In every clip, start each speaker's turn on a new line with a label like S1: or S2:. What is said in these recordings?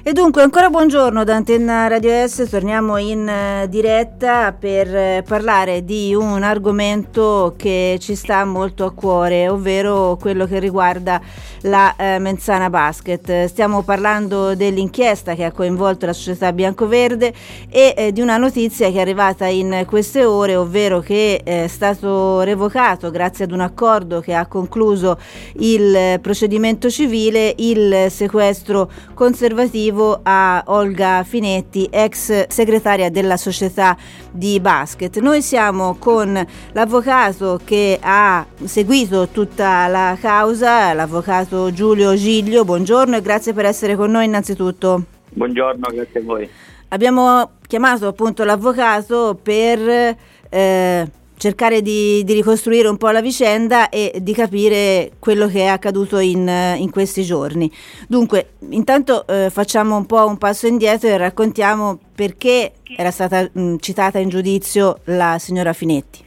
S1: E dunque ancora buongiorno da Antenna Radio S, torniamo in diretta per parlare di un argomento che ci sta molto a cuore, ovvero quello che riguarda la Menzana Basket. Stiamo parlando dell'inchiesta che ha coinvolto la società biancoverde e di una notizia che è arrivata in queste ore, ovvero che è stato revocato, grazie ad un accordo che ha concluso il procedimento civile, il sequestro conservativo a Olga Finetti, ex segretaria della società di basket. Noi siamo con l'avvocato che ha seguito tutta la causa, l'avvocato Giulio Giglio. Buongiorno e grazie per essere con noi innanzitutto.
S2: Buongiorno, grazie a voi.
S1: Abbiamo chiamato appunto l'avvocato per cercare di ricostruire un po' la vicenda e di capire quello che è accaduto in questi giorni. Dunque, intanto facciamo un po' un passo indietro e raccontiamo perché era stata citata in giudizio la signora Finetti.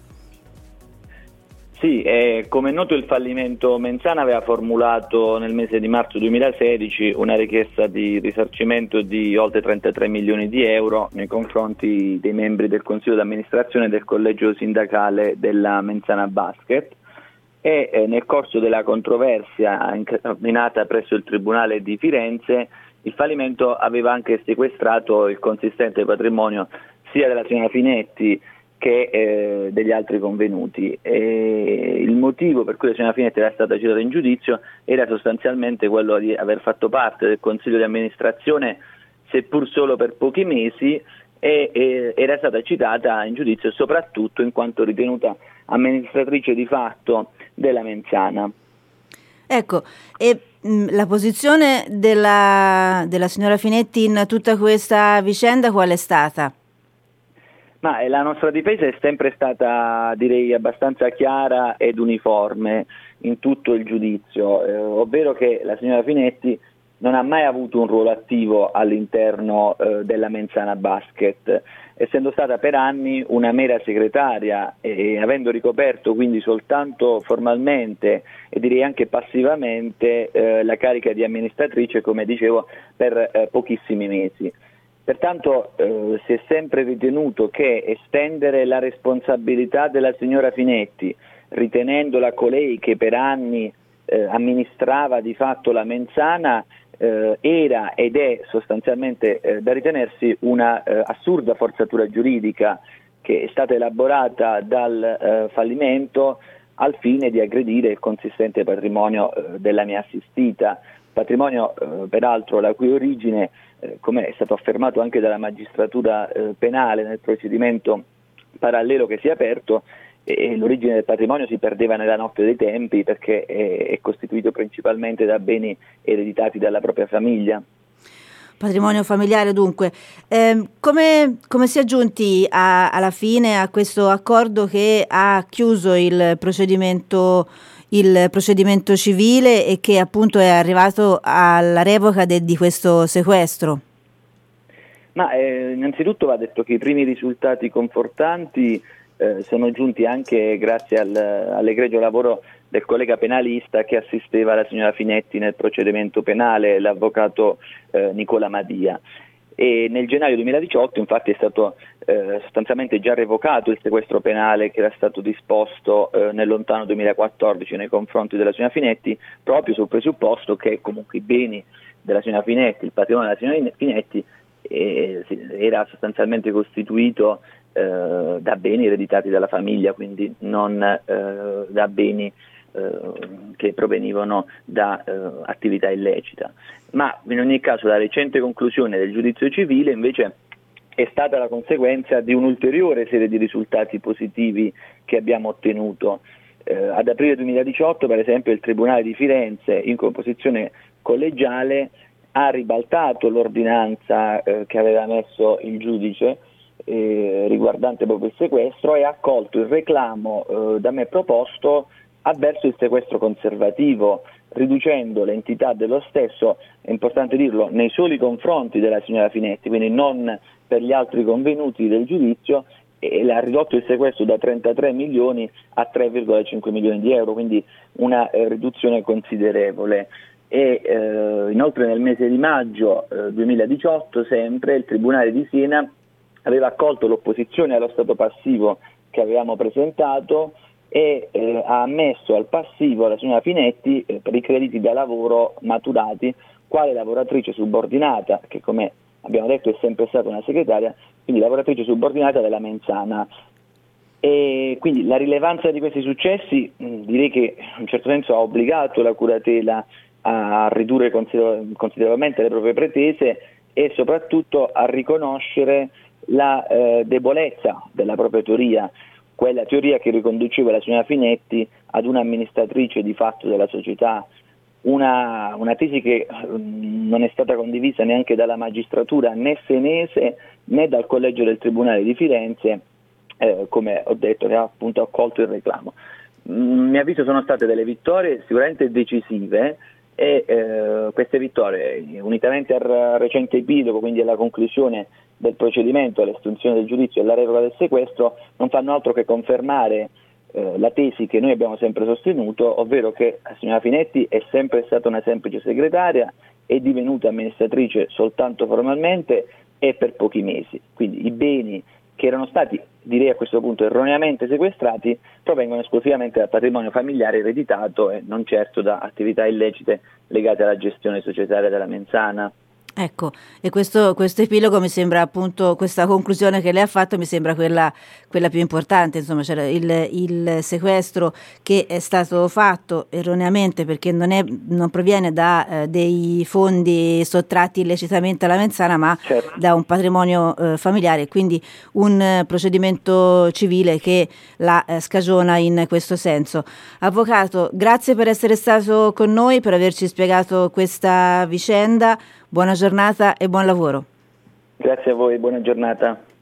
S2: Sì, come è noto il fallimento Menzana aveva formulato nel mese di marzo 2016 una richiesta di risarcimento di oltre 33 milioni di euro nei confronti dei membri del Consiglio d'amministrazione e del collegio sindacale della Menzana Basket e nel corso della controversia incardinata presso il Tribunale di Firenze il fallimento aveva anche sequestrato il consistente patrimonio sia della signora Finetti che degli altri convenuti. Il motivo per cui la signora Finetti era stata citata in giudizio era sostanzialmente quello di aver fatto parte del consiglio di amministrazione seppur solo per pochi mesi e era stata citata in giudizio soprattutto in quanto ritenuta amministratrice di fatto della Menzana.
S1: Ecco, e la posizione della signora Finetti in tutta questa vicenda qual è stata?
S2: Ma la nostra difesa è sempre stata, direi, abbastanza chiara ed uniforme in tutto il giudizio, ovvero che la signora Finetti non ha mai avuto un ruolo attivo all'interno della Menzana Basket, essendo stata per anni una mera segretaria e avendo ricoperto quindi soltanto formalmente e direi anche passivamente la carica di amministratrice, come dicevo, per pochissimi mesi. Pertanto si è sempre ritenuto che estendere la responsabilità della signora Finetti, ritenendola colei che per anni amministrava di fatto la Menzana, era ed è sostanzialmente da ritenersi una assurda forzatura giuridica che è stata elaborata dal fallimento al fine di aggredire il consistente patrimonio della mia assistita, patrimonio peraltro la cui origine, come è stato affermato anche dalla magistratura penale nel procedimento parallelo che si è aperto, l'origine del patrimonio si perdeva nella notte dei tempi perché è costituito principalmente da beni ereditati dalla propria famiglia.
S1: Patrimonio familiare dunque. Come si è giunti alla fine a questo accordo che ha chiuso il procedimento civile e che appunto è arrivato alla revoca di questo sequestro?
S2: Ma innanzitutto va detto che i primi risultati confortanti sono giunti anche grazie all'egregio lavoro del collega penalista che assisteva la signora Finetti nel procedimento penale, l'avvocato Nicola Madia. E nel gennaio 2018 infatti è stato sostanzialmente già revocato il sequestro penale che era stato disposto nel lontano 2014 nei confronti della signora Finetti, proprio sul presupposto che comunque i beni della signora Finetti, il patrimonio della signora Finetti era sostanzialmente costituito da beni ereditati dalla famiglia, quindi non da beni che provenivano da attività illecita. Ma in ogni caso la recente conclusione del giudizio civile invece è stata la conseguenza di un'ulteriore serie di risultati positivi che abbiamo ottenuto. Ad aprile 2018 per esempio il Tribunale di Firenze in composizione collegiale ha ribaltato l'ordinanza che aveva emesso il giudice riguardante proprio il sequestro e ha accolto il reclamo da me proposto avverso il sequestro conservativo, riducendo l'entità dello stesso, è importante dirlo, nei soli confronti della signora Finetti, quindi non per gli altri convenuti del giudizio, e ha ridotto il sequestro da 33 milioni a 3,5 milioni di euro, quindi una riduzione considerevole. e inoltre nel mese di maggio 2018 sempre il Tribunale di Siena aveva accolto l'opposizione allo stato passivo che avevamo presentato e ha ammesso al passivo la signora Finetti per i crediti da lavoro maturati quale lavoratrice subordinata, che come abbiamo detto è sempre stata una segretaria, quindi lavoratrice subordinata della Menzana. E quindi la rilevanza di questi successi direi che in un certo senso ha obbligato la curatela a ridurre considerevolmente le proprie pretese e soprattutto a riconoscere la debolezza della propria teoria, quella teoria che riconduceva la signora Finetti ad un'amministratrice di fatto della società, una tesi che non è stata condivisa neanche dalla magistratura né senese né dal collegio del Tribunale di Firenze, come ho detto, che ha appunto accolto il reclamo. A mio avviso sono state delle vittorie sicuramente decisive e queste vittorie, unitamente al recente epilogo, quindi alla conclusione del procedimento, all'estinzione del giudizio e alla revoca del sequestro, non fanno altro che confermare la tesi che noi abbiamo sempre sostenuto, ovvero che la signora Finetti è sempre stata una semplice segretaria, è divenuta amministratrice soltanto formalmente e per pochi mesi. Quindi i beni che erano stati, direi a questo punto, erroneamente sequestrati provengono esclusivamente dal patrimonio familiare ereditato e non certo da attività illecite legate alla gestione societaria della Menzana.
S1: Ecco, e questo epilogo mi sembra appunto, questa conclusione che lei ha fatto mi sembra quella più importante, insomma c'era il sequestro che è stato fatto erroneamente perché non proviene da dei fondi sottratti illecitamente alla Menzana, ma
S2: certo,
S1: da un patrimonio familiare, quindi un procedimento civile che la scagiona in questo senso. Avvocato, grazie per essere stato con noi, per averci spiegato questa vicenda. Buona giornata e buon lavoro.
S2: Grazie a voi, buona giornata.